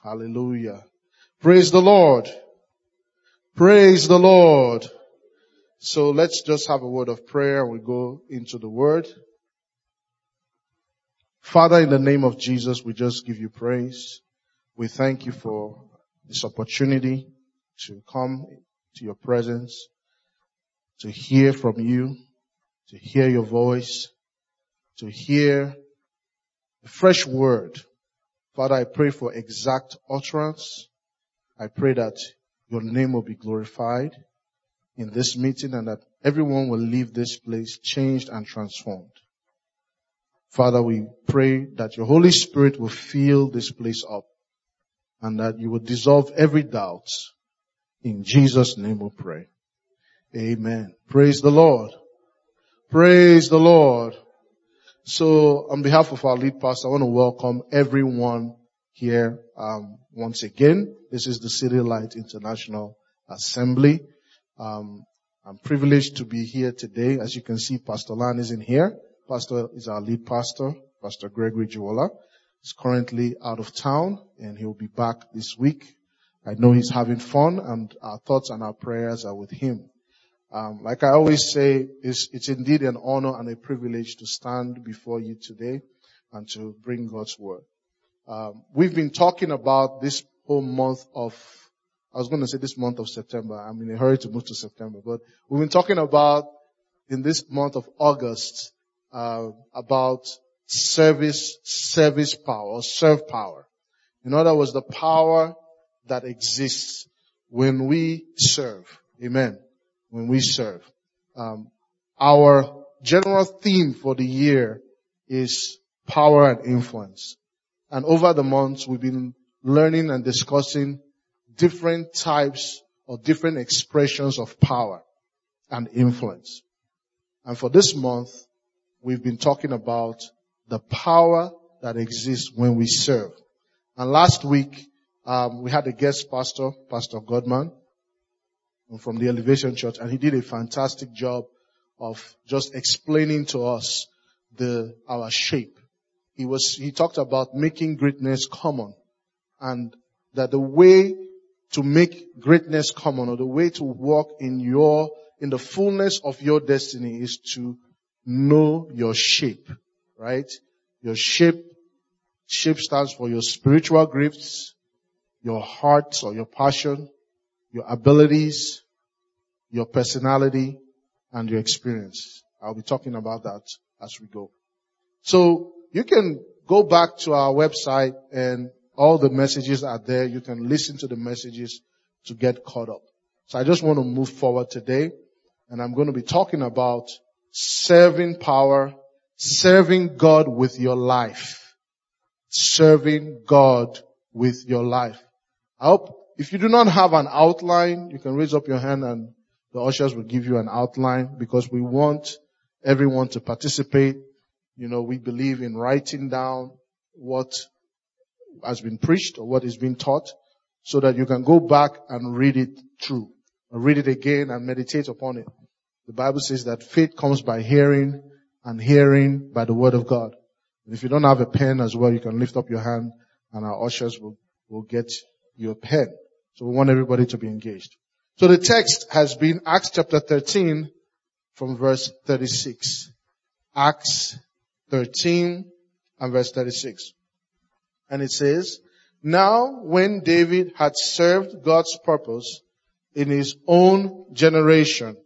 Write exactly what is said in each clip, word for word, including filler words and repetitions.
Hallelujah. Praise the Lord. Praise the Lord. So let's just have a word of prayer and we go into the word. Father, in the name of Jesus, we just give you praise. We thank you for this opportunity to come to your presence, to hear from you, to hear your voice, to hear a fresh word. Father, I pray for exact utterance. I pray that your name will be glorified in this meeting and that everyone will leave this place changed and transformed. Father, we pray that your Holy Spirit will fill this place up and that you will dissolve every doubt. In Jesus' name we pray. Amen. Praise the Lord. Praise the Lord. So on behalf of our lead pastor, I want to welcome everyone here um, once again. This is the City Light International Assembly. Um, I'm privileged to be here today. As you can see, Pastor Lan is in here. Pastor is our lead pastor, Pastor Gregory Juwola. He's currently out of town and he'll be back this week. I know he's having fun and our thoughts and our prayers are with him. Um, like I always say, it's, it's indeed an honor and a privilege to stand before you today and to bring God's word. Um, we've been talking about this whole month of, I was going to say this month of September. I'm in a hurry to move to September, but we've been talking about in this month of August, uh, about service, service power, or serve power. In other words, the power that exists when we serve. Amen. When we serve. Um, our general theme for the year is power and influence. And over the months, we've been learning and discussing different types or different expressions of power and influence. And for this month, we've been talking about the power that exists when we serve. And last week, um, we had a guest pastor, Pastor Godman, from the Elevation Church, and he did a fantastic job of just explaining to us the our shape. He was he talked about making greatness common, and that the way to make greatness common, or the way to walk in your in the fullness of your destiny, is to know your shape, right? Your shape shape stands for your spiritual gifts, your heart or your passion, your abilities, your personality, and your experience. I'll be talking about that as we go. So you can go back to our website and all the messages are there. You can listen to the messages to get caught up. So I just want to move forward today, and I'm going to be talking about serving power, serving God with your life. Serving God with your life. I hope if you do not have an outline, you can raise up your hand and the ushers will give you an outline, because we want everyone to participate. You know, we believe in writing down what has been preached or what is being taught so that you can go back and read it through, or read it again and meditate upon it. The Bible says that faith comes by hearing and hearing by the word of God. And if you don't have a pen as well, you can lift up your hand and our ushers will, will get your pen. So we want everybody to be engaged. So the text has been Acts chapter thirteen from verse thirty-six. Acts thirteen and verse thirty-six. And it says, "Now when David had served God's purpose in his own generation,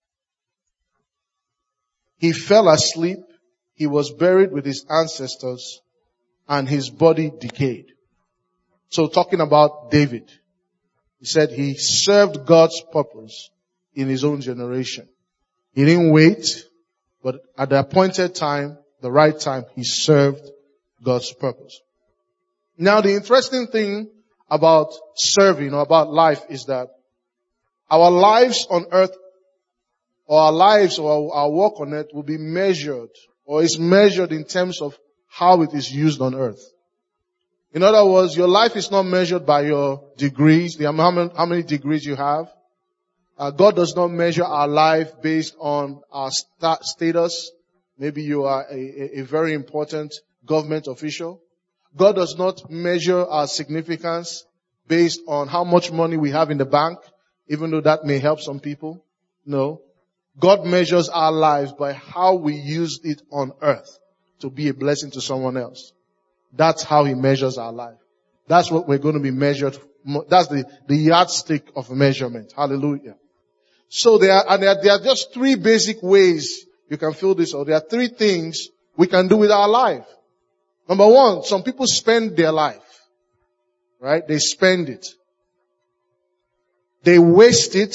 he fell asleep, he was buried with his ancestors, and his body decayed." So talking about David. He said he served God's purpose in his own generation. He didn't wait, but at the appointed time, the right time, he served God's purpose. Now the interesting thing about serving or about life is that our lives on earth, or our lives or our work on earth, will be measured, or is measured in terms of how it is used on earth. In other words, your life is not measured by your degrees, the amount, how many degrees you have. Uh, God does not measure our life based on our sta- status. Maybe you are a, a, a very important government official. God does not measure our significance based on how much money we have in the bank, even though that may help some people. No. God measures our lives by how we use it on earth to be a blessing to someone else. That's how He measures our life. That's what we're going to be measured. That's the, the yardstick of measurement. Hallelujah. So there are, and there are, there are just three basic ways you can fill this out. There are three things we can do with our life. Number one, some people spend their life. Right? They spend it. They waste it,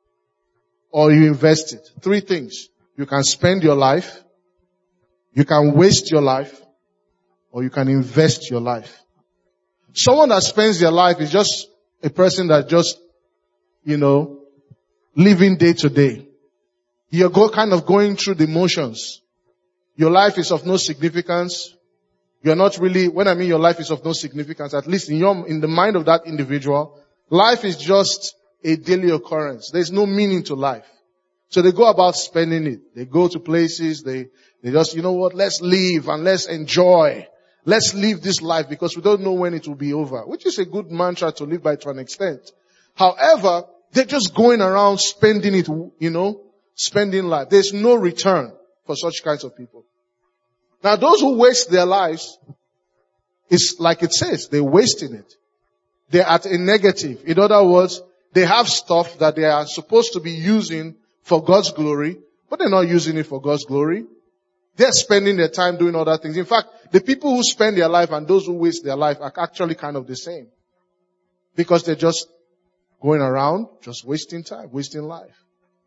or you invest it. Three things. You can spend your life, you can waste your life, or you can invest your life. Someone that spends their life is just a person that just, you know, living day to day. You're go, kind of going through the motions. Your life is of no significance. You're not really, when I mean your life is of no significance, at least in your, in the mind of that individual, life is just a daily occurrence. There's no meaning to life. So they go about spending it. They go to places, they, they just, you know what, let's live and let's enjoy. Let's live this life because we don't know when it will be over, which is a good mantra to live by to an extent. However, they're just going around spending it, you know, spending life. There's no return for such kinds of people. Now those who waste their lives, it's like it says, they're wasting it. They're at a negative. In other words, they have stuff that they are supposed to be using for God's glory, but they're not using it for God's glory. They're spending their time doing other things. In fact, the people who spend their life and those who waste their life are actually kind of the same. Because they're just going around, just wasting time, wasting life.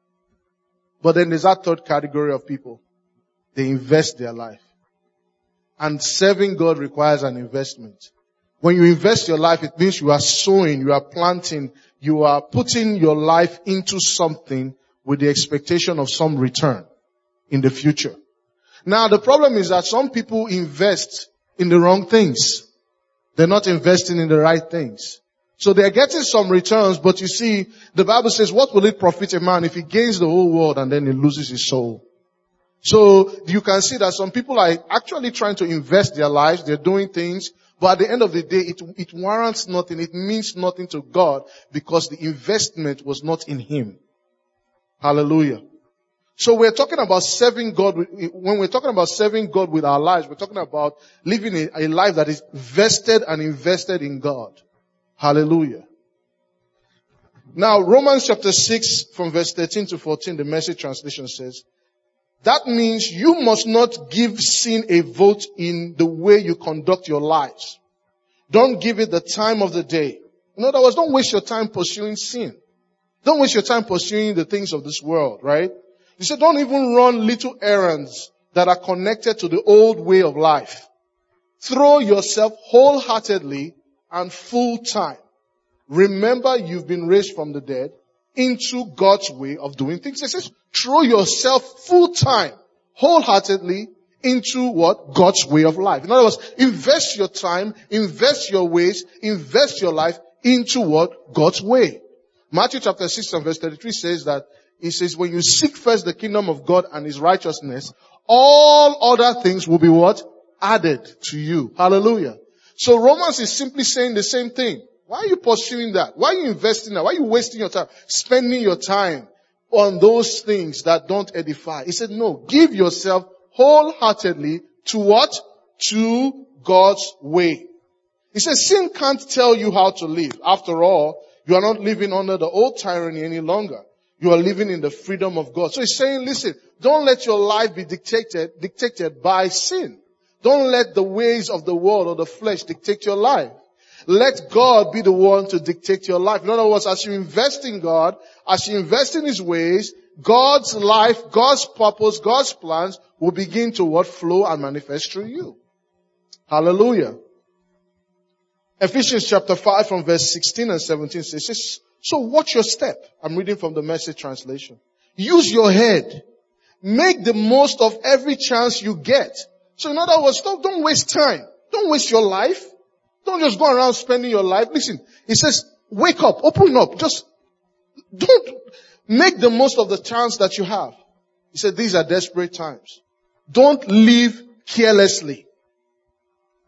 But then there's that third category of people. They invest their life. And serving God requires an investment. When you invest your life, it means you are sowing, you are planting, you are putting your life into something with the expectation of some return in the future. Now, the problem is that some people invest in the wrong things. They're not investing in the right things. So they're getting some returns, but you see, the Bible says, what will it profit a man if he gains the whole world and then he loses his soul? So you can see that some people are actually trying to invest their lives. They're doing things, but at the end of the day, it, it warrants nothing. It means nothing to God because the investment was not in Him. Hallelujah. So we're talking about serving God. With, when we're talking about serving God with our lives, we're talking about living a, a life that is vested and invested in God. Hallelujah. Now, Romans chapter six from verse thirteen to fourteen, the Message translation says, that means you must not give sin a vote in the way you conduct your lives. Don't give it the time of the day. In other words, don't waste your time pursuing sin. Don't waste your time pursuing the things of this world, right? He said, don't even run little errands that are connected to the old way of life. Throw yourself wholeheartedly and full time. Remember, you've been raised from the dead into God's way of doing things. It says, throw yourself full time, wholeheartedly into what? God's way of life. In other words, invest your time, invest your ways, invest your life into what? God's way. Matthew chapter six and verse thirty-three says that, it says, when you seek first the kingdom of God and His righteousness, all other things will be what? Added to you. Hallelujah. So Romans is simply saying the same thing. Why are you pursuing that? Why are you investing that? Why are you wasting your time? Spending your time on those things that don't edify. He said, no, give yourself wholeheartedly to what? To God's way. He says, sin can't tell you how to live. After all, you are not living under the old tyranny any longer. You are living in the freedom of God. So he's saying, listen, don't let your life be dictated, dictated by sin. Don't let the ways of the world or the flesh dictate your life. Let God be the one to dictate your life. In other words, as you invest in God, as you invest in His ways, God's life, God's purpose, God's plans will begin to what? Flow and manifest through you. Hallelujah. Ephesians chapter five from verse sixteen and seventeen says, so watch your step. I'm reading from the Message translation. Use your head. Make the most of every chance you get. So in other words, don't, don't waste time. Don't waste your life. Don't just go around spending your life. Listen, he says, wake up, open up. Just don't make the most of the chance that you have. He said, these are desperate times. Don't live carelessly.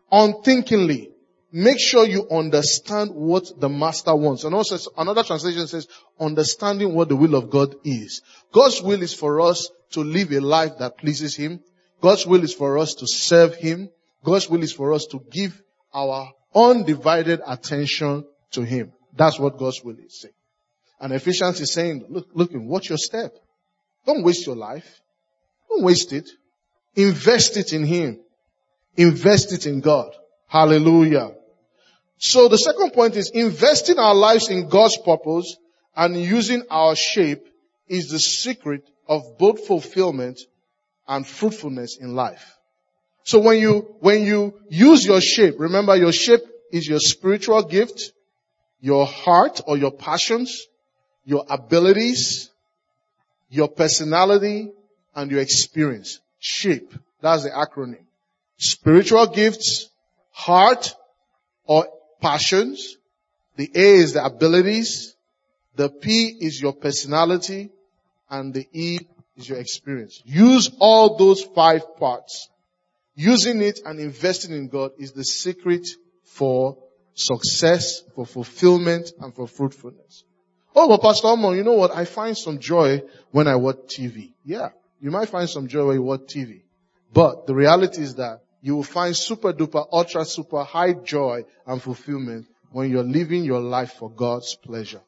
unthinkingly. Make sure you understand what the master wants. And also another translation says, understanding what the will of God is. God's will is for us to live a life that pleases Him. God's will is for us to serve Him. God's will is for us to give our undivided attention to Him. That's what God's will is saying. And Ephesians is saying, look, look, watch your step. Don't waste your life. Don't waste it. Invest it in Him. Invest it in God. Hallelujah. So the second point is investing our lives in God's purpose and using our shape is the secret of both fulfillment and fruitfulness in life. So when you, when you use your shape, remember your shape is your spiritual gift, your heart or your passions, your abilities, your personality, and your experience. Shape. That's the acronym. Spiritual gifts, heart or passions. The A is the abilities. The P is your personality. And the E is your experience. Use all those five parts. Using it and investing in God is the secret for success, for fulfillment, and for fruitfulness. Oh, but Pastor Omo, you know what? I find some joy when I watch T V. Yeah, you might find some joy when you watch T V. But the reality is that you will find super duper, ultra super high joy and fulfillment when you're living your life for God's pleasure.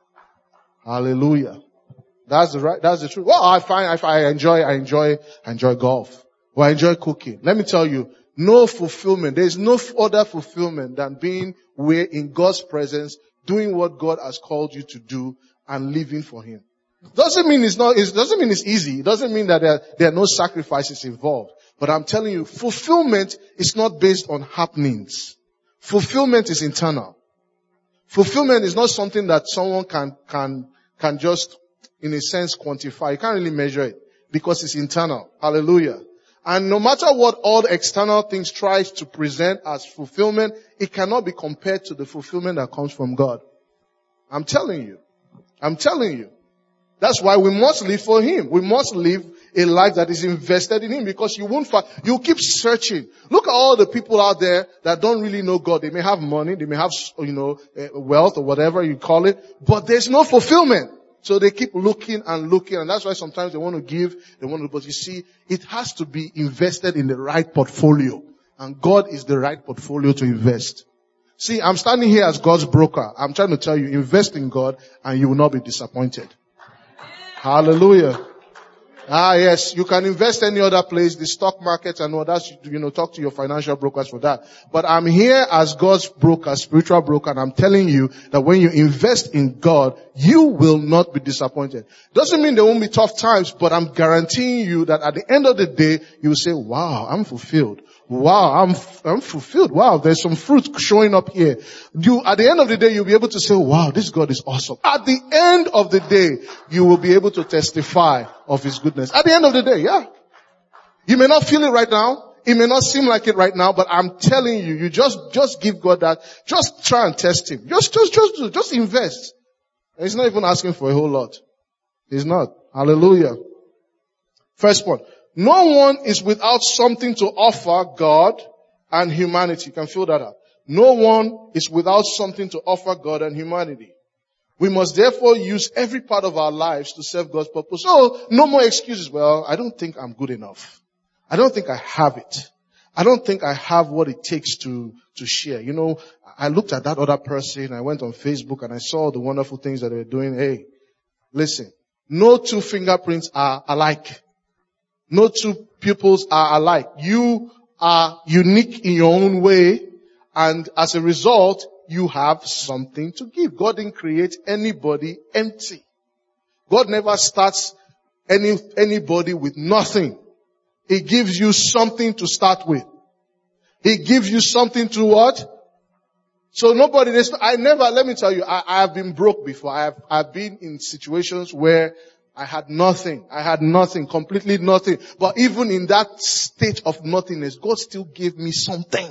Hallelujah. That's the right, that's the truth. Well, I find, I, find, I enjoy, I enjoy, I enjoy golf. Well, I enjoy cooking. Let me tell you, no fulfillment. There is no other fulfillment than being where in God's presence, doing what God has called you to do and living for Him. Doesn't mean it's not, it doesn't mean it's easy. It doesn't mean that there, there are no sacrifices involved. But I'm telling you, fulfillment is not based on happenings. Fulfillment is internal. Fulfillment is not something that someone can, can, can just, in a sense, quantify. You can't really measure it because it's internal. Hallelujah. And no matter what all external things tries to present as fulfillment, it cannot be compared to the fulfillment that comes from God. I'm telling you. I'm telling you. That's why we must live for Him. We must live a life that is invested in Him because you won't find, you keep searching. Look at all the people out there that don't really know God. They may have money, they may have, you know, wealth or whatever you call it, but there's no fulfillment. So they keep looking and looking, and that's why sometimes they want to give, they want to, but you see, it has to be invested in the right portfolio. And God is the right portfolio to invest. See, I'm standing here as God's broker. I'm trying to tell you, invest in God and you will not be disappointed. Hallelujah. Ah, yes, you can invest any other place, the stock market and all that, you know, talk to your financial brokers for that. But I'm here as God's broker, spiritual broker, and I'm telling you that when you invest in God, you will not be disappointed. Doesn't mean there won't be tough times, but I'm guaranteeing you that at the end of the day, you will say, wow, I'm fulfilled. Wow, I'm, I'm fulfilled. Wow, there's some fruit showing up here. You, at the end of the day, you'll be able to say, wow, this God is awesome. At the end of the day, you will be able to testify of His goodness. At the end of the day, yeah. You may not feel it right now. It may not seem like it right now, but I'm telling you, you just, just give God that. Just try and test Him. Just, just, just, just invest. He's not even asking for a whole lot. He's not. Hallelujah. First point. No one is without something to offer God and humanity. You can fill that up. No one is without something to offer God and humanity. We must therefore use every part of our lives to serve God's purpose. So, no more excuses. Well, I don't think I'm good enough. I don't think I have it. I don't think I have what it takes to, to share. You know, I looked at that other person. I went on Facebook and I saw the wonderful things that they were doing. Hey, listen, no two fingerprints are alike. No two pupils are alike. You are unique in your own way, and as a result, you have something to give. God didn't create anybody empty. God never starts any, anybody with nothing. He gives you something to start with. He gives you something to what? So nobody, I never, let me tell you, I, I have been broke before. I have, I've been in situations where I had nothing. I had nothing, completely nothing. But even in that state of nothingness, God still gave me something.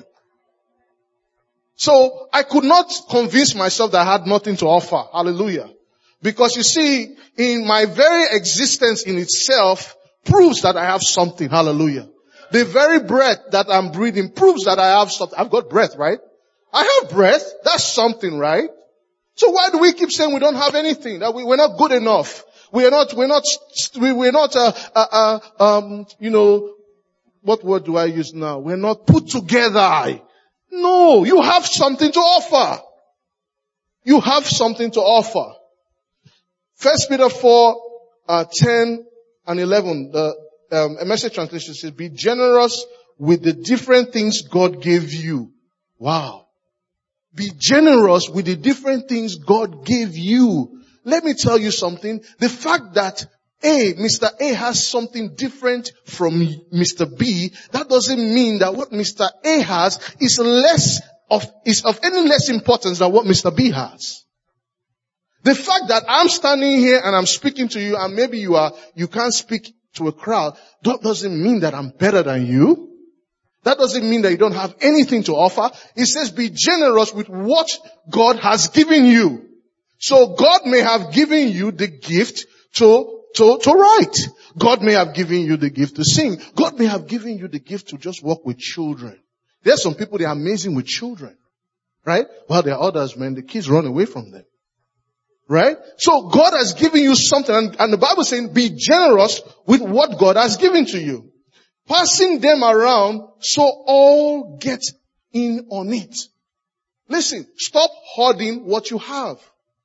So I could not convince myself that I had nothing to offer. Hallelujah. Because you see, in my very existence in itself proves that I have something. Hallelujah. The very breath that I'm breathing proves that I have something. I've got breath, right? I have breath. That's something, right? So why do we keep saying we don't have anything? That we, we're not good enough. We are not, we're not, we're not, uh, uh, uh, um, you know, what word do I use now? We're not put together. No, you have something to offer. You have something to offer. First Peter four, uh, ten and eleven, the, um, a Message translation says, be generous with the different things God gave you. Wow. Be generous with the different things God gave you. Let me tell you something. The fact that A, Mister A has something different from Mister B, that doesn't mean that what Mister A has is less of, is of any less importance than what Mister B has. The fact that I'm standing here and I'm speaking to you and maybe you are, you can't speak to a crowd, that doesn't mean that I'm better than you. That doesn't mean that you don't have anything to offer. It says be generous with what God has given you. So God may have given you the gift to, to, to write. God may have given you the gift to sing. God may have given you the gift to just work with children. There's some people, they're amazing with children. Right? While there are others, man, the kids run away from them. Right? So God has given you something, and, and the Bible is saying be generous with what God has given to you. Passing them around so all get in on it. Listen, stop hoarding what you have.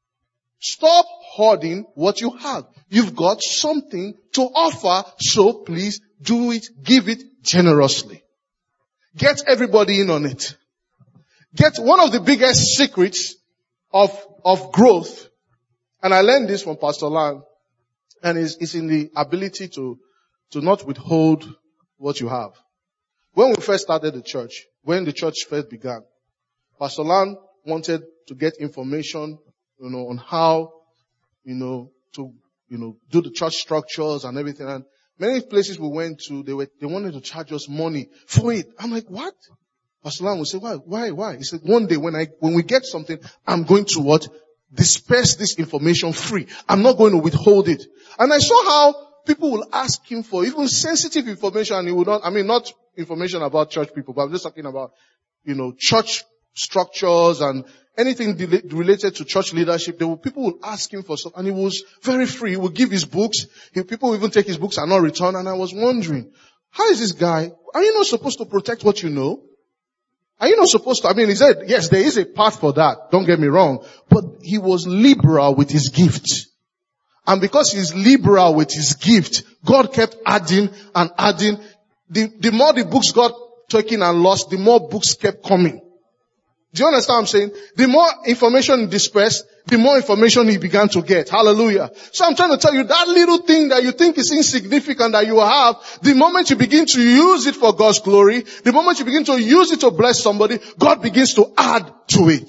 Stop hoarding what you have. You've got something to offer, so please do it, give it generously. Get everybody in on it. Get one of the biggest secrets of, of growth, and I learned this from Pastor Lang, and it's, it's in the ability to, to not withhold what you have. When we first started the church, when the church first began, Pastor Lang wanted to get information, you know, on how, you know, to, you know, do the church structures and everything. And many places we went to, they were, they wanted to charge us money for it. I'm like, what? Pastor Lang would say, why, why, why? He said, one day when I, when we get something, I'm going to what? Disperse this information free. I'm not going to withhold it. And I saw how people will ask him for even sensitive information, and he would not, I mean, not information about church people, but I'm just talking about, you know, church structures and anything de- related to church leadership. There will, people will ask him for stuff, and he was very free. He would give his books. He, people will even take his books and not return. And I was wondering, how is this guy? Are you not supposed to protect what you know? Are you not supposed to? I mean, he said, yes, there is a path for that. Don't get me wrong. But he was liberal with his gift. And because he's liberal with his gift, God kept adding and adding. The, the more the books got taken and lost, the more books kept coming. Do you understand what I'm saying? The more information dispersed, the more information he began to get. Hallelujah. So I'm trying to tell you, that little thing that you think is insignificant that you have, the moment you begin to use it for God's glory, the moment you begin to use it to bless somebody, God begins to add to it.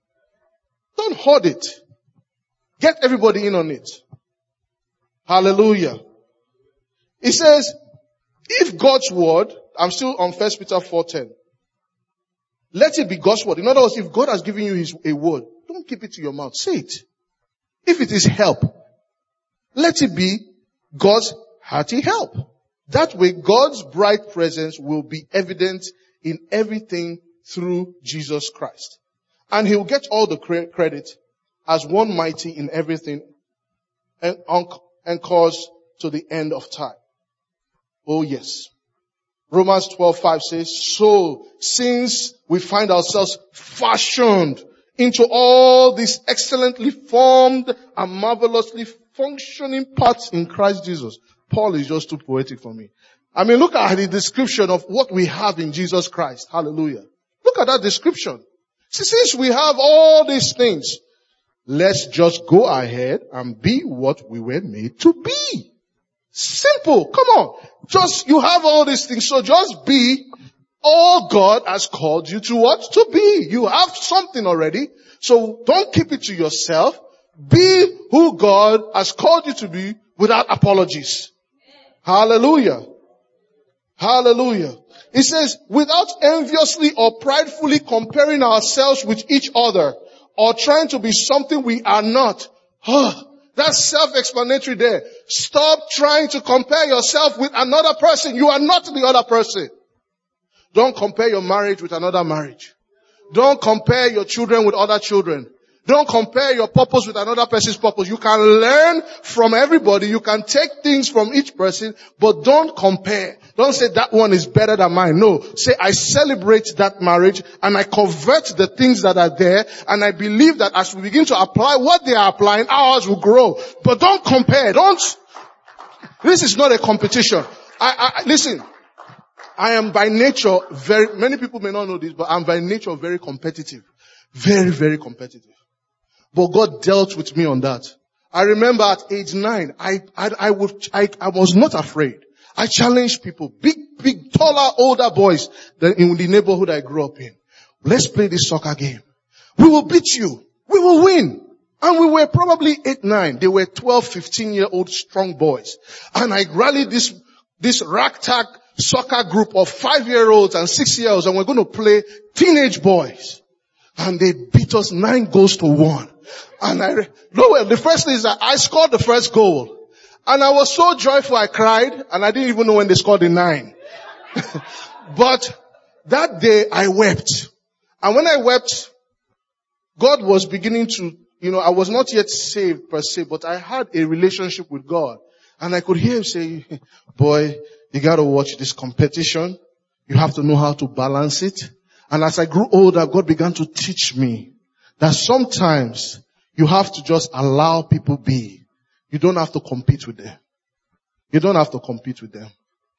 Don't hoard it. Get everybody in on it. Hallelujah. It says, if God's word, I'm still on First Peter four ten. Let it be God's word. In other words, if God has given you his, a word, don't keep it to your mouth. Say it. If it is help, let it be God's hearty help. That way, God's bright presence will be evident in everything through Jesus Christ. And he will get all the credit as one mighty in everything and, and cause to the end of time. Oh yes. Romans twelve five says, so since we find ourselves fashioned into all these excellently formed and marvelously functioning parts in Christ Jesus. Paul is just too poetic for me. I mean, look at the description of what we have in Jesus Christ. Hallelujah. Look at that description. See, since we have all these things, let's just go ahead and be what we were made to be. Simple. Come on. Just, you have all these things, so just be all God has called you to what? To be. You have something already, so don't keep it to yourself. Be who God has called you to be without apologies. Hallelujah. Hallelujah. It says, without enviously or pridefully comparing ourselves with each other or trying to be something we are not. That's self-explanatory there. Stop trying to compare yourself with another person. You are not the other person. Don't compare your marriage with another marriage. Don't compare your children with other children. Don't compare your purpose with another person's purpose. You can learn from everybody. You can take things from each person, but don't compare. Don't say that one is better than mine. No. Say I celebrate that marriage and I convert the things that are there, and I believe that as we begin to apply what they are applying, ours will grow. But don't compare. Don't. This is not a competition. I, I listen. I am by nature very, many people may not know this, but I'm by nature very competitive. Very, very competitive. But God dealt with me on that. I remember at age nine, I, I, I would, I, I was not afraid. I challenged people, big, big, taller, older boys than in the neighborhood I grew up in. Let's play this soccer game. We will beat you. We will win. And we were probably eight, nine. They were twelve, fifteen year old strong boys. And I rallied this, this ragtag soccer group of five year olds and six year olds, and we're going to play teenage boys. And they beat us nine goals to one. And I, no, well, the first thing is that I scored the first goal. And I was so joyful I cried, and I didn't even know when they scored the nine. But that day I wept. And when I wept, God was beginning to, you know, I was not yet saved per se, but I had a relationship with God. And I could hear him say, boy, you gotta watch this competition. You have to know how to balance it. And as I grew older, God began to teach me that sometimes you have to just allow people be. You don't have to compete with them. You don't have to compete with them.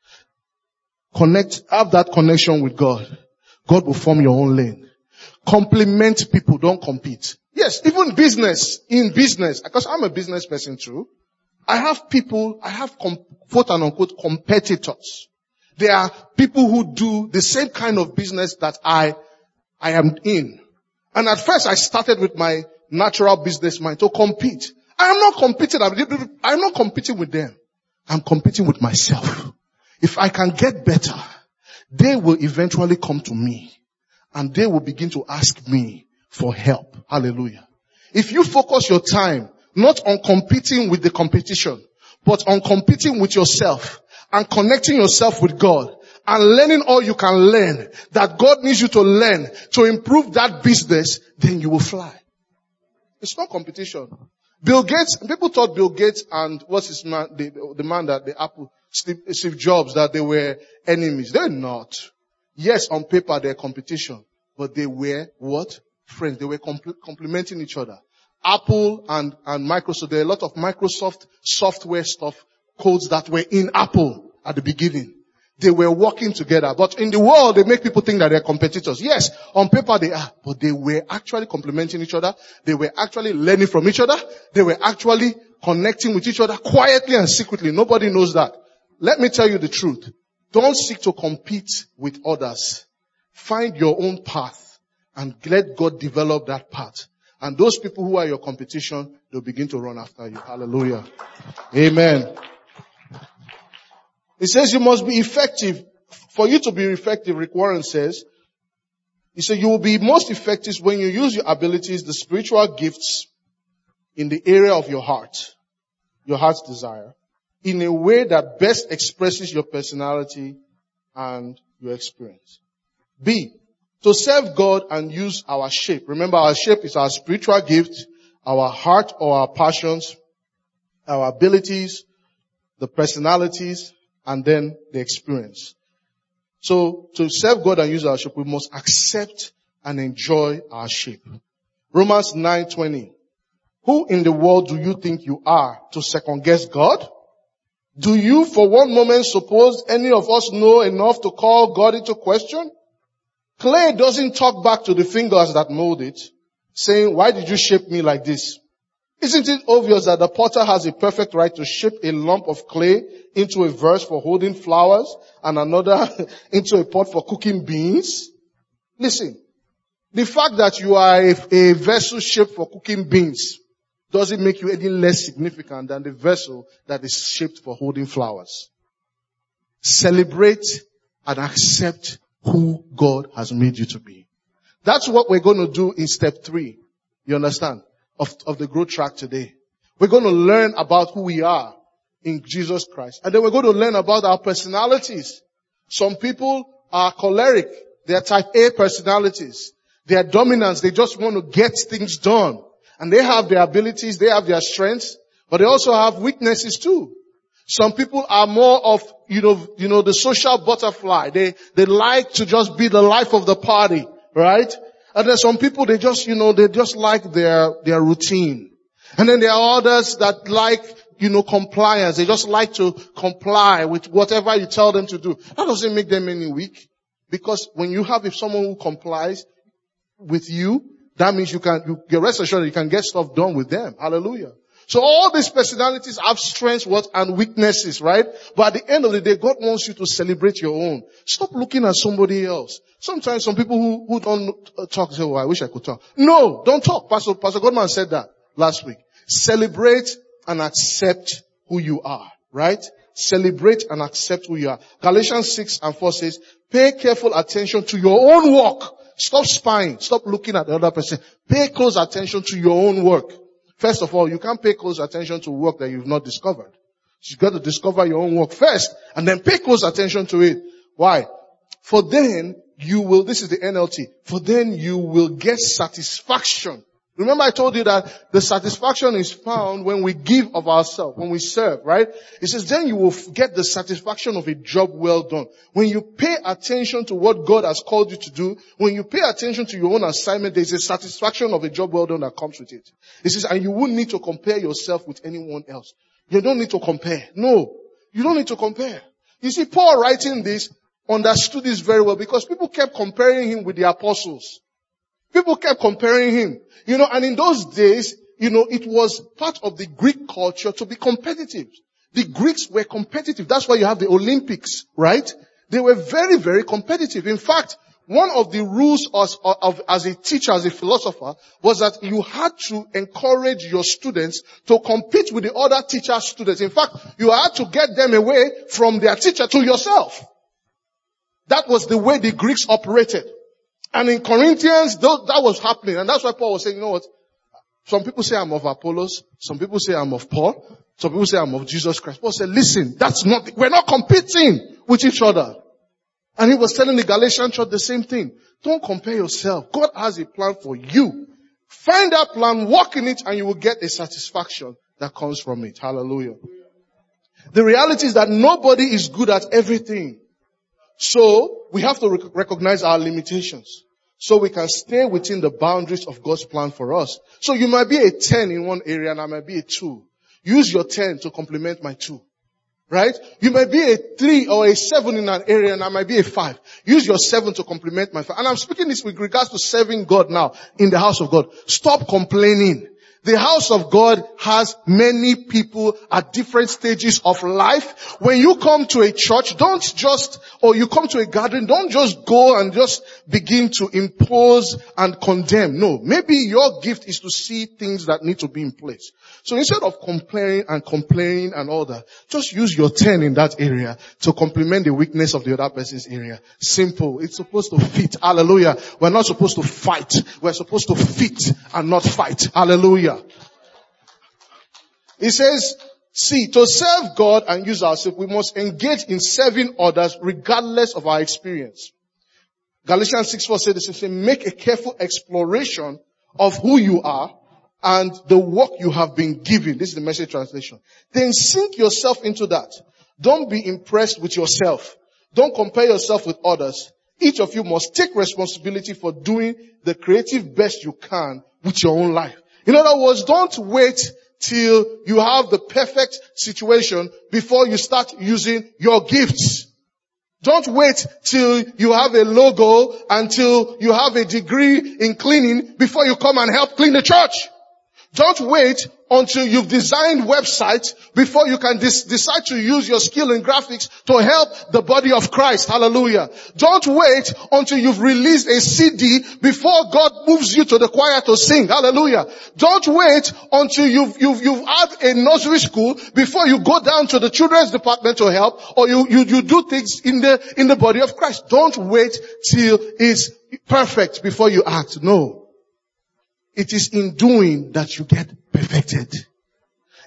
Connect, have that connection with God. God will form your own lane. Compliment people, don't compete. Yes, even business, in business, because I'm a business person too. I have people, I have com- quote and unquote competitors. They are people who do the same kind of business that I, I am in. And at first I started with my natural business mind to compete. I am not competing, I'm not competing with them. I'm competing with myself. If I can get better, they will eventually come to me and they will begin to ask me for help. Hallelujah. If you focus your time not on competing with the competition, but on competing with yourself and connecting yourself with God and learning all you can learn that God needs you to learn to improve that business, then you will fly. It's not competition. Bill Gates, people thought Bill Gates and what's his man, the, the man that the Apple, Steve, Steve Jobs, that they were enemies. They're not. Yes, on paper they're competition, but they were what? Friends. They were compl- complementing each other. Apple and, and Microsoft, there are a lot of Microsoft software stuff, codes that were in Apple at the beginning. They were working together. But in the world, they make people think that they're competitors. Yes, on paper they are, but they were actually complementing each other. They were actually learning from each other. They were actually connecting with each other quietly and secretly. Nobody knows that. Let me tell you the truth. Don't seek to compete with others. Find your own path and let God develop that path. And those people who are your competition, they'll begin to run after you. Hallelujah. Amen. It says you must be effective. For you to be effective, Rick Warren says, he said you will be most effective when you use your abilities, the spiritual gifts in the area of your heart, your heart's desire, in a way that best expresses your personality and your experience. B, to serve God and use our shape. Remember, our shape is our spiritual gift, our heart or our passions, our abilities, the personalities, and then the experience. So, to serve God and use our shape, we must accept and enjoy our shape. Romans nine twenty. Who in the world do you think you are to second guess God? Do you for one moment suppose any of us know enough to call God into question? Clay doesn't talk back to the fingers that mold it, saying, why did you shape me like this? Isn't it obvious that the potter has a perfect right to shape a lump of clay into a vase for holding flowers and another into a pot for cooking beans? Listen, the fact that you are a, a vessel shaped for cooking beans doesn't make you any less significant than the vessel that is shaped for holding flowers. Celebrate and accept who God has made you to be. That's what we're going to do in step three. You understand? Of, of the growth track today. We're going to learn about who we are in Jesus Christ. And then we're going to learn about our personalities. Some people are choleric. They are type A personalities. They are dominants. They just want to get things done. And they have their abilities. They have their strengths. But they also have weaknesses too. Some people are more of, you know, you know, the social butterfly. They, they like to just be the life of the party, right? And then some people, they just, you know, they just like their, their routine. And then there are others that like, you know, compliance. They just like to comply with whatever you tell them to do. That doesn't make them any weak. Because when you have if someone who complies with you, that means you can, you get rest assured you can get stuff done with them. Hallelujah. So all these personalities have strengths, what, and weaknesses, right? But at the end of the day, God wants you to celebrate your own. Stop looking at somebody else. Sometimes some people who, who don't talk say, oh, I wish I could talk. No, don't talk. Pastor, Pastor Godman said that last week. Celebrate and accept who you are, right? Celebrate and accept who you are. Galatians six and four says, pay careful attention to your own work. Stop spying. Stop looking at the other person. Pay close attention to your own work. First of all, you can't pay close attention to work that you've not discovered. You've got to discover your own work first and then pay close attention to it. Why? For then you will, this is the N L T, for then you will get satisfaction. Remember I told you that the satisfaction is found when we give of ourselves, when we serve, right? It says then you will get the satisfaction of a job well done. When you pay attention to what God has called you to do, when you pay attention to your own assignment, there's a satisfaction of a job well done that comes with it. It says, and you won't need to compare yourself with anyone else. You don't need to compare. No, you don't need to compare. You see, Paul writing this understood this very well because people kept comparing him with the apostles. People kept comparing him, you know, and in those days, you know, it was part of the Greek culture to be competitive. The Greeks were competitive. That's why you have the Olympics, right? They were very, very competitive. In fact, one of the rules of, of, as a teacher, as a philosopher, was that you had to encourage your students to compete with the other teacher students. In fact, you had to get them away from their teacher to yourself. That was the way the Greeks operated. And in Corinthians, that was happening. And that's why Paul was saying, you know what? Some people say I'm of Apollos. Some people say I'm of Paul. Some people say I'm of Jesus Christ. Paul said, listen, that's not, we're not competing with each other. And he was telling the Galatian church the same thing. Don't compare yourself. God has a plan for you. Find that plan, walk in it, and you will get a satisfaction that comes from it. Hallelujah. The reality is that nobody is good at everything. So, we have to rec- recognize our limitations. So we can stay within the boundaries of God's plan for us. So you might be a ten in one area and I might be a two. Use your ten to complement my two. Right? You might be a three or a seven in an area and I might be a five. Use your seven to complement my five. And I'm speaking this with regards to serving God now in the house of God. Stop complaining. The house of God has many people at different stages of life. When you come to a church, don't just, or you come to a gathering, don't just go and just begin to impose and condemn. No, maybe your gift is to see things that need to be in place. So instead of complaining and complaining and all that, just use your ten in that area to complement the weakness of the other person's area. Simple. It's supposed to fit. Hallelujah. We're not supposed to fight. We're supposed to fit and not fight. Hallelujah. It says, see, to serve God and use ourselves, we must engage in serving others regardless of our experience. Galatians six four says this, make a careful exploration of who you are and the work you have been given. This is the Message translation. Then sink yourself into that. Don't be impressed with yourself. Don't compare yourself with others. Each of you must take responsibility for doing the creative best you can with your own life. In other words, don't wait till you have the perfect situation before you start using your gifts. Don't wait till you have a logo, until you have a degree in cleaning before you come and help clean the church. Don't wait until you've designed websites before you can dis- decide to use your skill in graphics to help the body of Christ. Hallelujah. Don't wait until you've released a C D before God moves you to the choir to sing. Hallelujah. Don't wait until you've, you've, you've had a nursery school before you go down to the children's department to help, or you, you, you do things in the, in the body of Christ. Don't wait till it's perfect before you act. No. It is in doing that you get perfected.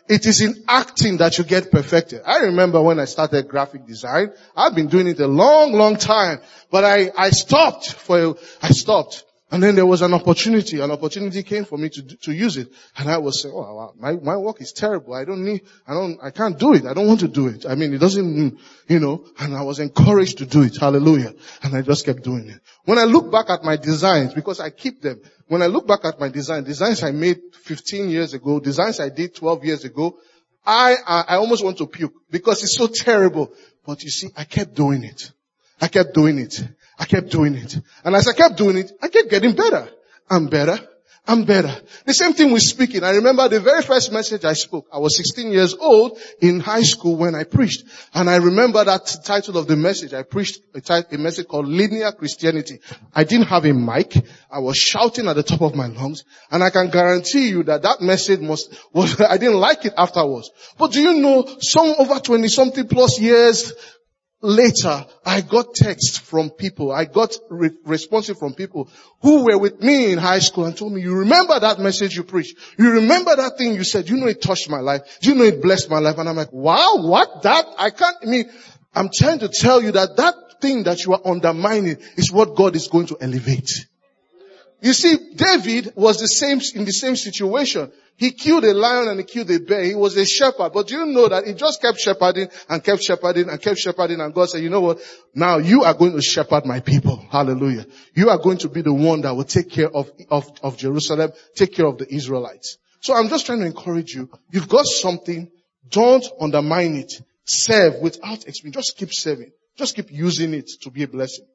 It is in acting that you get perfected. I remember when I started graphic design, I've been doing it a long, long time, but I, I stopped for, a, I stopped. And then there was an opportunity, an opportunity came for me to, to use it. And I was saying, oh, wow, my, my work is terrible. I don't need, I don't, I can't do it. I don't want to do it. I mean, it doesn't, you know, and I was encouraged to do it. Hallelujah. And I just kept doing it. When I look back at my designs, because I keep them, when I look back at my design, designs I made fifteen years ago, designs I did twelve years ago, I, I, I almost want to puke because it's so terrible. But you see, I kept doing it. I kept doing it. I kept doing it. And as I kept doing it, I kept getting better. I'm better. I'm better. The same thing with speaking. I remember the very first message I spoke. I was sixteen years old in high school when I preached. And I remember that title of the message. I preached a, type, a message called Linear Christianity. I didn't have a mic. I was shouting at the top of my lungs. And I can guarantee you that that message must, was, I didn't like it afterwards. But do you know, some over twenty something plus years later, I got texts from people. I got re- responses from people who were with me in high school and told me, you remember that message you preached? You remember that thing you said? You know it touched my life. Do you know it blessed my life? And I'm like, wow, what? That? I can't, I mean, I'm trying to tell you that that thing that you are undermining is what God is going to elevate. You see, David was the same, in the same situation. He killed a lion and he killed a bear. He was a shepherd. But do you know that he just kept shepherding and kept shepherding and kept shepherding, and God said, you know what? Now you are going to shepherd my people. Hallelujah. You are going to be the one that will take care of, of, of Jerusalem, take care of the Israelites. So I'm just trying to encourage you. You've got something. Don't undermine it. Serve without experience. Just keep serving. Just keep using it to be a blessing.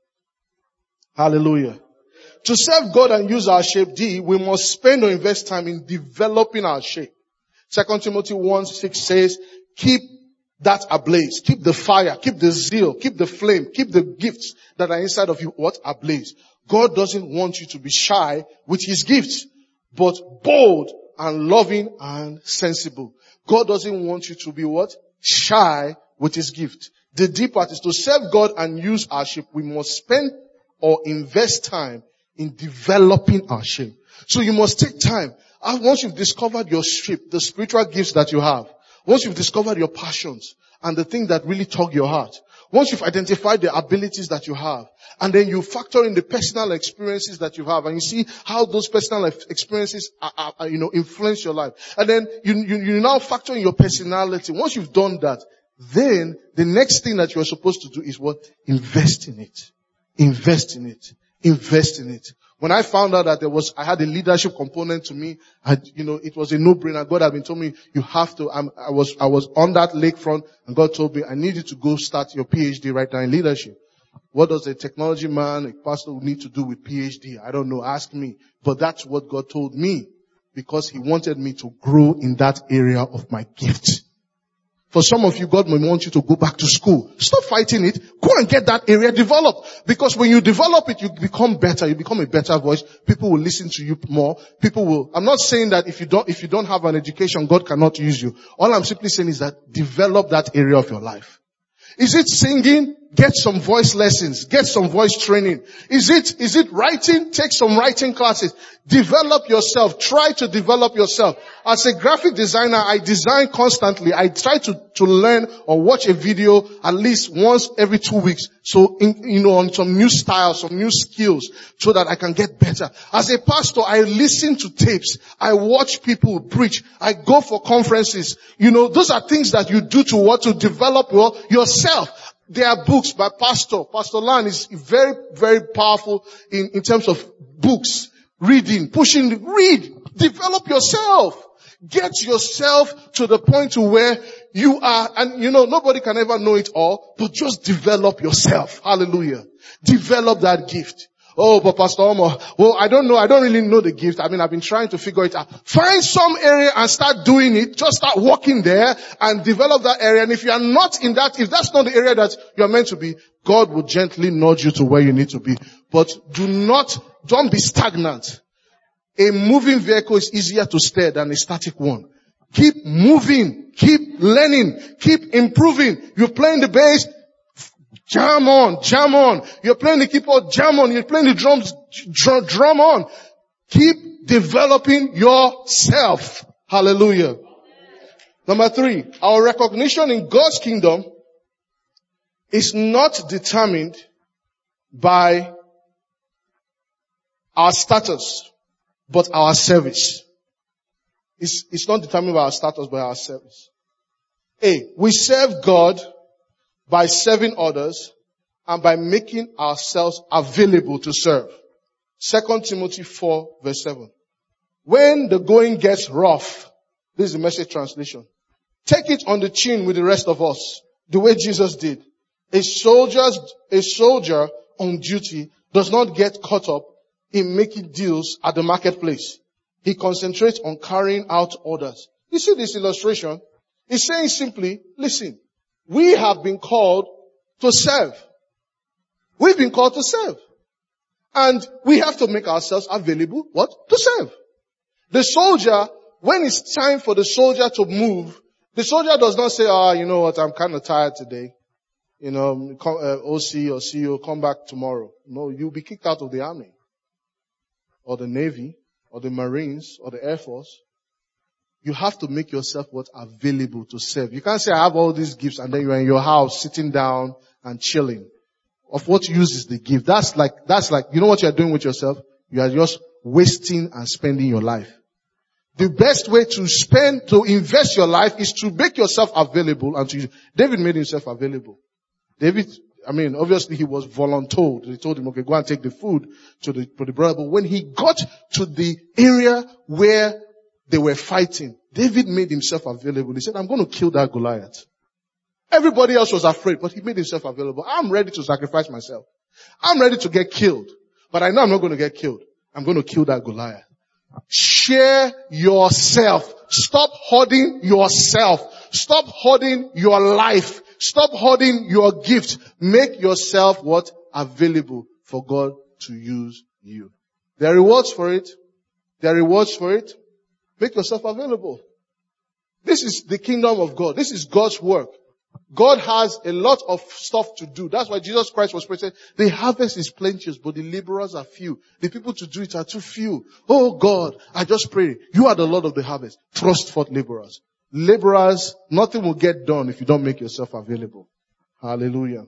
Hallelujah. To serve God and use our shape, D, we must spend or invest time in developing our shape. Second Timothy one six says, keep that ablaze. Keep the fire. Keep the zeal. Keep the flame. Keep the gifts that are inside of you, what? Ablaze. God doesn't want you to be shy with His gifts, but bold and loving and sensible. God doesn't want you to be what? Shy with His gift. The D part is to serve God and use our shape. We must spend or invest time in developing our shape. So you must take time. Once you've discovered your shape, the spiritual gifts that you have, once you've discovered your passions and the thing that really tug your heart, once you've identified the abilities that you have, and then you factor in the personal experiences that you have, and you see how those personal experiences are, are, are, you know, influence your life, and then you, you, you now factor in your personality. Once you've done that, then the next thing that you're supposed to do is what? Invest in it. Invest in it. Invest in it. When I found out that there was, I had a leadership component to me, I, you know, it was a no-brainer. God had been told me, you have to, I'm, I was, I was on that lakefront, and God told me, I need you to go start your P H D right now in leadership. What does a technology man, a pastor need to do with P H D? I don't know, ask me. But that's what God told me, because He wanted me to grow in that area of my gift. For some of you, God may want you to go back to school. Stop fighting it. Go and get that area developed. Because when you develop it, you become better. You become a better voice. People will listen to you more. People will, I'm not saying that if you don't, if you don't have an education, God cannot use you. All I'm simply saying is that develop that area of your life. Is it singing? Get some voice lessons. Get some voice training. Is it, is it writing? Take some writing classes. Develop yourself. Try to develop yourself. As a graphic designer, I design constantly. I try to, to learn or watch a video at least once every two weeks. So, in, you know, on some new styles, some new skills, so that I can get better. As a pastor, I listen to tapes. I watch people preach. I go for conferences. You know, those are things that you do to what? To develop your, yourself. There are books by Pastor. Pastor Lan is very, very powerful in, in terms of books, reading, pushing, read, develop yourself. Get yourself to the point to where you are, and you know, nobody can ever know it all, but just develop yourself. Hallelujah. Develop that gift. Oh, but Pastor Omo, well, I don't know. I don't really know the gift. I mean, I've been trying to figure it out. Find some area and start doing it. Just start working there and develop that area. And if you are not in that, if that's not the area that you are meant to be, God will gently nudge you to where you need to be. But do not, don't be stagnant. A moving vehicle is easier to steer than a static one. Keep moving. Keep learning. Keep improving. You're playing the bass. Jam on, jam on. You're playing the keyboard, jam on. You're playing the drums, dr- drum on. Keep developing yourself. Hallelujah. Number three, our recognition in God's kingdom is not determined by our status, but our service. It's, it's not determined by our status, but our service. A, we serve God by serving others and by making ourselves available to serve. Second Timothy four verse seven. When the going gets rough, this is the Message translation, take it on the chin with the rest of us, the way Jesus did. A soldier's, a soldier on duty does not get caught up in making deals at the marketplace. He concentrates on carrying out orders. You see this illustration? It's saying simply, listen, we have been called to serve. We've been called to serve. And we have to make ourselves available, what? To serve. The soldier, when it's time for the soldier to move, the soldier does not say, ah, oh, you know what, I'm kind of tired today. You know, uh, O C or C E O, come back tomorrow. No, you'll be kicked out of the army, or the Navy, or the Marines, or the Air Force. You have to make yourself what? Available to serve. You can't say, I have all these gifts, and then you're in your house sitting down and chilling. Of what use is the gift? That's like, that's like, you know what you're doing with yourself? You are just wasting and spending your life. The best way to spend, to invest your life is to make yourself available and to, David made himself available. David, I mean, obviously he was voluntold. They told him, okay, go and take the food to the, to the brother. But when he got to the area where they were fighting, David made himself available. He said, I'm going to kill that Goliath. Everybody else was afraid, but he made himself available. I'm ready to sacrifice myself. I'm ready to get killed. But I know I'm not going to get killed. I'm going to kill that Goliath. Share yourself. Stop hoarding yourself. Stop hoarding your life. Stop hoarding your gift. Make yourself what? Available for God to use you. There are rewards for it. There are rewards for it. Make yourself available. This is the kingdom of God. This is God's work. God has a lot of stuff to do. That's why Jesus Christ was praying, the harvest is plenteous, but the laborers are few. The people to do it are too few. Oh God, I just pray, you are the Lord of the harvest. Thrust forth laborers. Laborers, nothing will get done if you don't make yourself available. Hallelujah.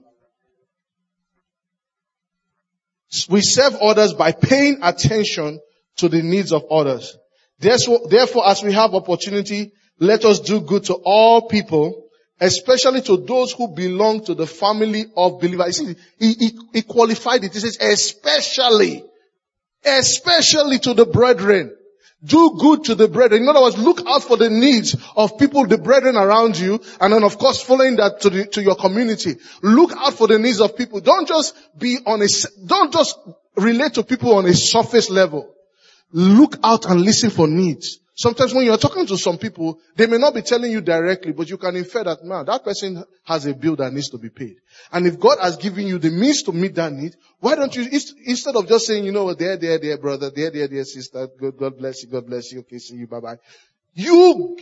We serve others by paying attention to the needs of others. Therefore, as we have opportunity, let us do good to all people, especially to those who belong to the family of believers. You see, he, he, he qualified it. He says, especially, especially to the brethren. Do good to the brethren. In other words, look out for the needs of people, the brethren around you, and then of course following that to the, to your community. Look out for the needs of people. Don't just be on a, don't just relate to people on a surface level. Look out and listen for needs. Sometimes when you're talking to some people, they may not be telling you directly, but you can infer that, man, that person has a bill that needs to be paid. And if God has given you the means to meet that need, why don't you, instead of just saying, you know, there, there, there, brother, there, there, there, sister, God, God bless you, God bless you, okay, see you, bye-bye. You,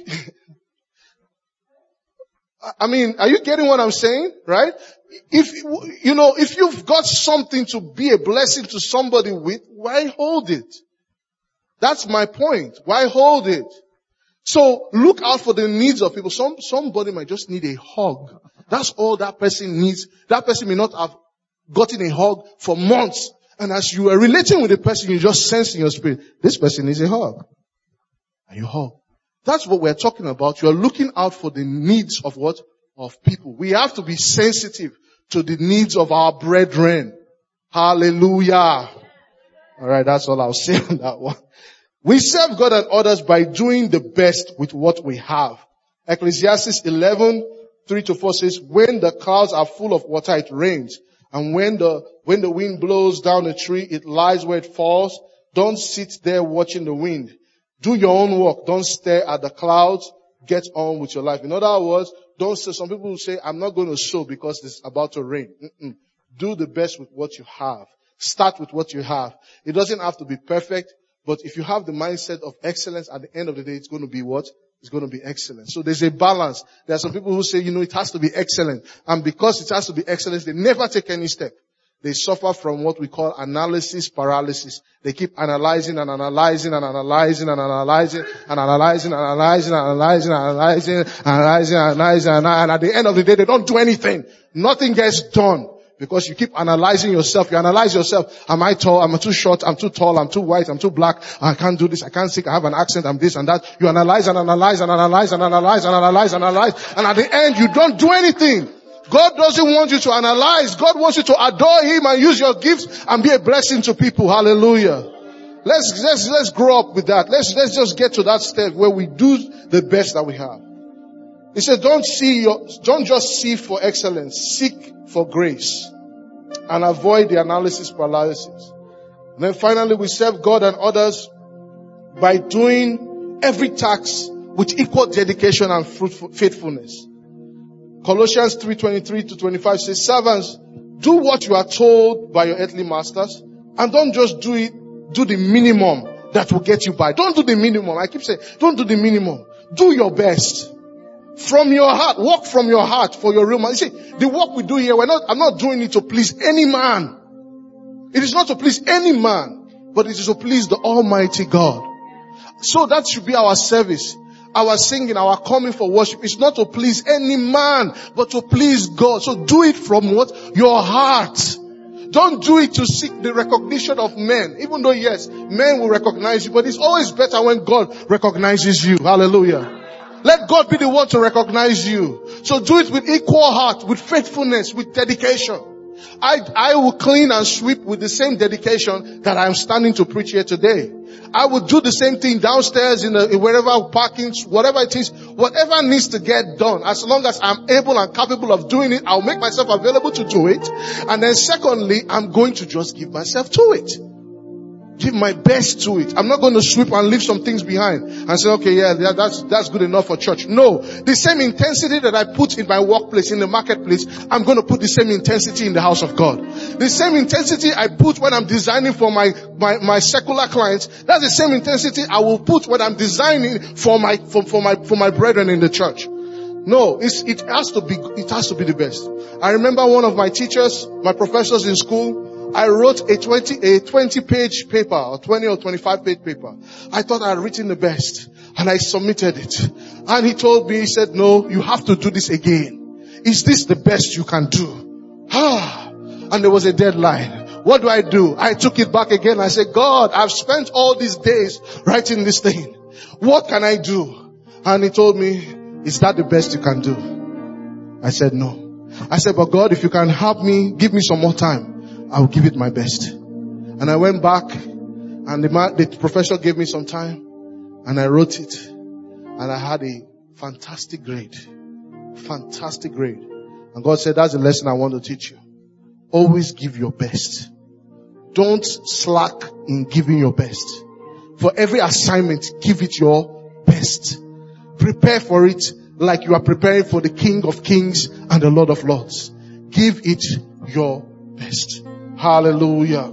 I mean, are you getting what I'm saying? Right? If, you know, if you've got something to be a blessing to somebody with, why hold it? That's my point. Why hold it? So look out for the needs of people. Some, somebody might just need a hug. That's all that person needs. That person may not have gotten a hug for months. And as you are relating with the person, you just sense in your spirit, this person needs a hug. And you hug. That's what we're talking about. You're looking out for the needs of what? Of people. We have to be sensitive to the needs of our brethren. Hallelujah. Alright, that's all I'll say on that one. We serve God and others by doing the best with what we have. Ecclesiastes eleven, three to four says, when the clouds are full of water, it rains. And when the, when the wind blows down a tree, it lies where it falls. Don't sit there watching the wind. Do your own work. Don't stare at the clouds. Get on with your life. In other words, don't say, some people will say, I'm not going to sow because it's about to rain. Mm-mm. Do the best with what you have. Start with what you have. It doesn't have to be perfect, but if you have the mindset of excellence, at the end of the day, it's going to be what? It's going to be excellent. So there's a balance. There are some people who say, you know, it has to be excellent. And because it has to be excellent, they never take any step. they suffer from what we call analysis paralysis. They keep analyzing and analyzing and analyzing and analyzing and analyzing and analyzing and analyzing and analyzing and analyzing and analyzing and at the end of the day they don't do anything. Nothing gets done because you keep analyzing yourself. You analyze yourself. Am I tall? Am I too short? I'm too tall. I'm too white. I'm too black. I can't do this. I can't sing. I have an accent. I'm this and that. You analyze and analyze and analyze and analyze and analyze and analyze and at the end you don't do anything. God doesn't want you to analyze. God wants you to adore Him and use your gifts and be a blessing to people. Hallelujah. Let's, let's, let's grow up with that. Let's, let's just get to that step where we do the best that we have. He said, don't see your, don't just see for excellence. Seek for grace and avoid the analysis paralysis. And then finally, we serve God and others by doing every task with equal dedication and fruitful, faithfulness. Colossians three twenty-three to twenty-five says, servants, do what you are told by your earthly masters and don't just do it, do the minimum that will get you by. Don't do the minimum. I keep saying, don't do the minimum. Do your best. From your heart. Walk from your heart for your real man. You see, the work we do here, we're not, I'm not doing it to please any man. It is not to please any man, but it is to please the Almighty God. So that should be our service. Our singing, our coming for worship is not to please any man, but to please God. So do it from what? Your heart. Don't do it to seek the recognition of men. Even though, yes, men will recognize you, but it's always better when God recognizes you. Hallelujah. Let God be the one to recognize you. So do it with equal heart, with faithfulness, with dedication. I, I will clean and sweep with the same dedication that I'm standing to preach here today. I will do the same thing downstairs in, the, in wherever parking, whatever it is, whatever needs to get done. As long as I'm able and capable of doing it, I'll make myself available to do it. And then secondly, I'm going to just give myself to it. Give my best to it. I'm not going to sweep and leave some things behind and say, okay, yeah, yeah, that's, that's good enough for church. No. The same intensity that I put in my workplace, in the marketplace, I'm going to put the same intensity in the house of God. The same intensity I put when I'm designing for my, my, my secular clients, that's the same intensity I will put when I'm designing for my, for, for my, for my brethren in the church. No, it's, it has to be, it has to be the best. I remember one of my teachers, my professors in school, I wrote a twenty, a twenty page paper, or twenty or twenty-five page paper. I thought I had written the best, and I submitted it. And he told me, he said, no, you have to do this again. Is this the best you can do? Ah, and there was a deadline. What do I do? I took it back again. I said, God, I've spent all these days writing this thing. What can I do? And he told me, is that the best you can do? I said, no. I said, but God, if you can help me, give me some more time. I'll give it my best. And I went back and the, man, the professor gave me some time and I wrote it and I had a fantastic grade. Fantastic grade. And God said, that's the lesson I want to teach you. Always give your best. Don't slack in giving your best. For every assignment, give it your best. Prepare for it like you are preparing for the King of Kings and the Lord of Lords. Give it your best. Hallelujah.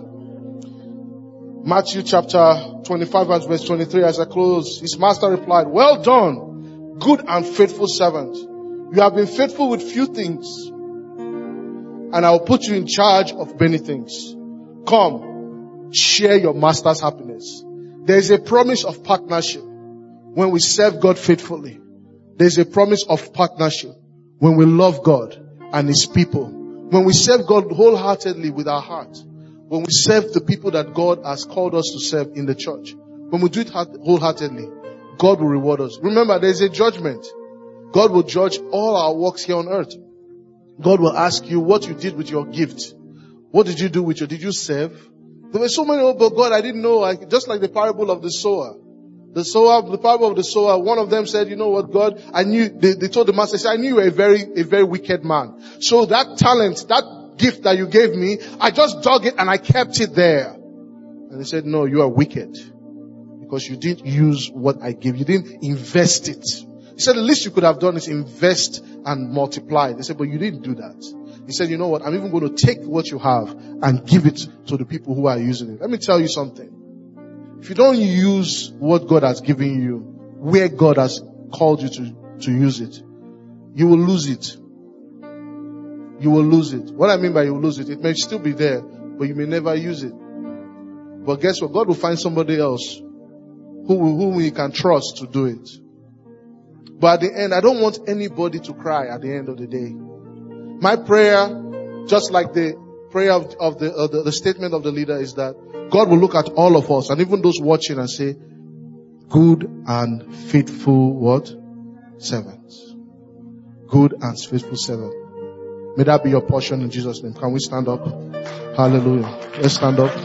Matthew chapter twenty-five verse twenty-three, as I close, his master replied, well done, good and faithful servant. You have been faithful with few things, and I will put you in charge of many things. Come, share your master's happiness. There is a promise of partnership when we serve God faithfully. There is a promise of partnership when we love God and His people. When we serve God wholeheartedly with our heart. When we serve the people that God has called us to serve in the church. When we do it wholeheartedly, God will reward us. Remember, there is a judgment. God will judge all our works here on earth. God will ask you what you did with your gift. What did you do with your, did you serve? There were so many, oh, but God, I didn't know. I, just like the parable of the sower. The sower, the parable of the sower, one of them said, you know what, God, I knew, they, they told the master, they said, I knew you were a very, a very wicked man. So that talent, that gift that you gave me, I just dug it and I kept it there. And he said, no, you are wicked. Because you didn't use what I gave. You didn't invest it. He said, the least you could have done is invest and multiply. They said, but you didn't do that. He said, you know what, I'm even going to take what you have and give it to the people who are using it. Let me tell you something. If you don't use what God has given you, where God has called you to, to use it, you will lose it. you will lose it. What I mean by you will lose it, it may still be there, but you may never use it. But guess what? God will find somebody else who whom you can trust to do it. But at the end, I don't want anybody to cry at the end of the day. My prayer, just like the prayer of, of the, uh, the the statement of the leader, is that God will look at all of us and even those watching and say, good and faithful what? Servants. Good and faithful servant. May that be your portion in Jesus' name. Can we stand up? Hallelujah. Let's stand up.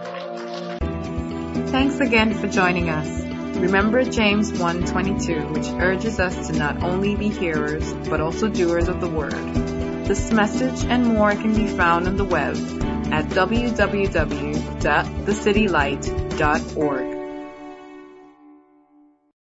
Thanks again for joining us. Remember James one twenty-two, which urges us to not only be hearers, but also doers of the word. This message and more can be found on the web at w w w dot the city light dot org.